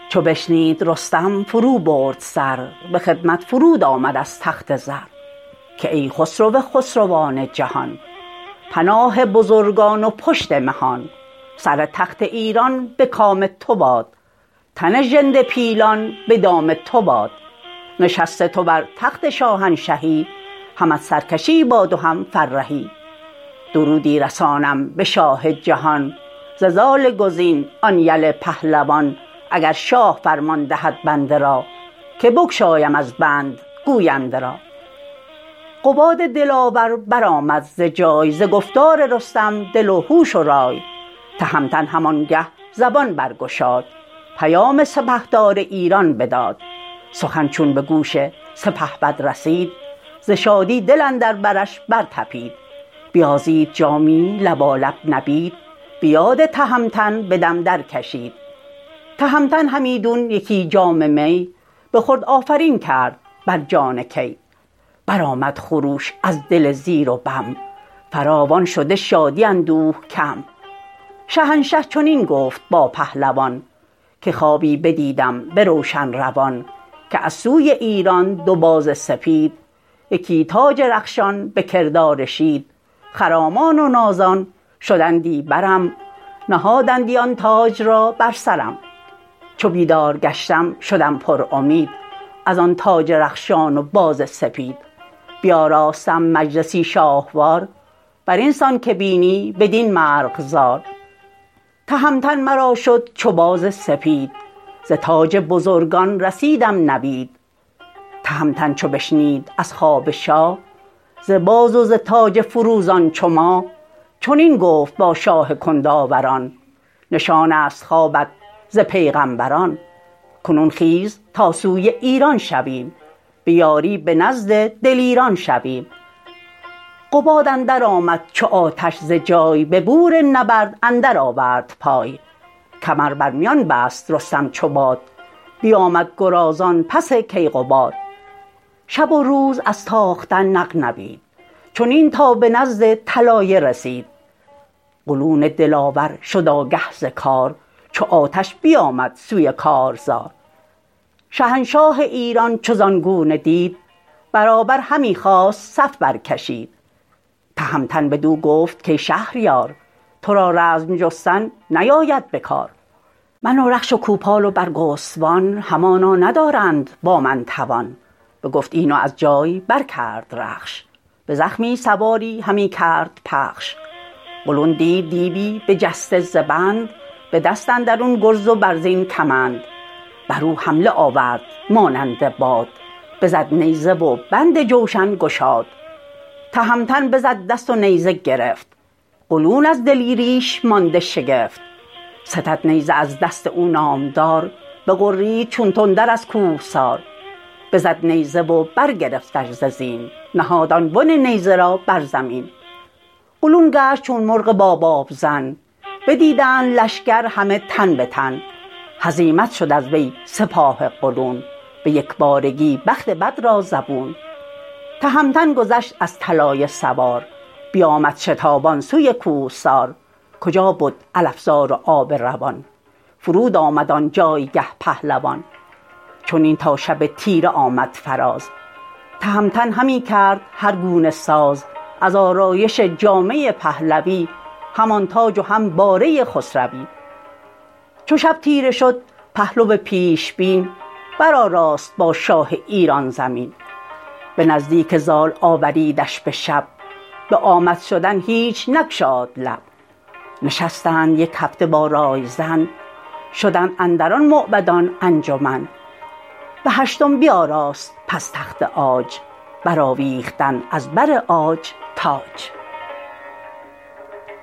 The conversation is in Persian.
چو بشنید رستم فرو برد سر به خدمت فرود آمد از تخت زر که ای خسرو خسروان جهان پناه بزرگان و پشت مهان سر تخت ایران به کام تو باد تن ژنده پیلان به دام تو باد نشست تو بر تخت شاهنشهی همت سرکشی باد و هم فرهی درودی رسانم به شاه جهان ز زال گزین آن یل پهلوان اگر شاه فرمان دهد بنده را که بگشایم از بند گوینده را قباد دلاور برآمد ز جای ز گفتار رستم دل و هوش و رای تهمتن همانگه زبان برگشاد پیام سپهدار ایران بداد سخن چون به گوش سپهبد رسید ز شادی دل اندر برش برطپید بیازید جامی لبالب نبید به یاد تهمتن به دم درکشید تهمتن همیدون یکی جام می بخورد آفرین کرد بر جان کی برآمد خروش از دل زیر و بم فراوان شده شادی اندوه کم شهنشه چنین گفت با پهلوان که خوابی بدیدم به روشن روان که از سوی ایران دو باز سپید یکی تاج رخشان به کردار شید خرامان و نازان شدندی برم نهادندی آن تاج را بر سرم چو بیدار گشتم شدم پر امید از آن تاج رخشان و باز سپید بیاراستم مجلسی شاهوار برین سان که بینی بدین مرغزار تهمتن مرا شد چو باز سپید ز تاج بزرگان رسیدم نوید تهمتن چو بشنید از خواب شاه ز باز و ز تاج فروزان چو ماه چنین گفت با شاه کنداوران نشانست خوابت ز پیغامبران کنون خیز تا سوی ایران شویم به یاری به نزد دلیران شویم قباد اندر آمد چو آتش ز جای به بور نبرد اندر آورد پای کمر بر میان بست رستم چو باد بیامد گرازان پس کیقباد شب و روز از تاختن نغنوید چنین تا به نزد طلایه رسید قلون دلاور شد آگه ز کار چو آتش بیامد سوی کارزار شهنشاه ایران چو زان گونه دید برابر همی خواست صف برکشید تهمتن بدو گفت کای شهریار ترا رزم جستن نیاید به کار من و رخش و کوپال و برگستوان همانا ندارند با من توان بگفت این و از جای برکرد رخش به زخمی سواری همی کرد پخش قلون دید دیوی بجسته ز بند به دست اندرون گرز و برزین کمند برو حمله آورد مانند باد بزد نیزه و بند جوشن گشاد تهمتن بزد دست و نیزه گرفت قلون از دلیریش مانده شگفت ستد نیزه از دست او نامدار بغرید چون تندر از کوهسار بزد نیزه و برگرفتش ز زین نهاد آن بن نیزه را بر زمین قلون گشت چون مرغ با بابزن بدیدند لشکر همه تن به تن هزیمت شد از وی سپاه قلون به یکبارگی بخت بد را زبون تهمتن گذشت از طلایه سوار بیامد شتابان سوی کوهسار کجا بد علفزار و آب روان فرود آمد آن جایگه پهلوان چنین تا شب تیره آمد فراز تهمتن همی کرد هر گونه ساز از آرایش جامه پهلوی همان تاج و هم باره خسروی چو شب تیره شد پهلو پیش بین برآراست با شاه ایران زمین به نزدیک زال آوریدش به شب به آمد شدن هیچ نگشاد لب نشستند یک هفته با رایزن شدند اندران موبدان انجمن به هشتم بیاراست پس تخت عاج برآویختند از بر عاج تاج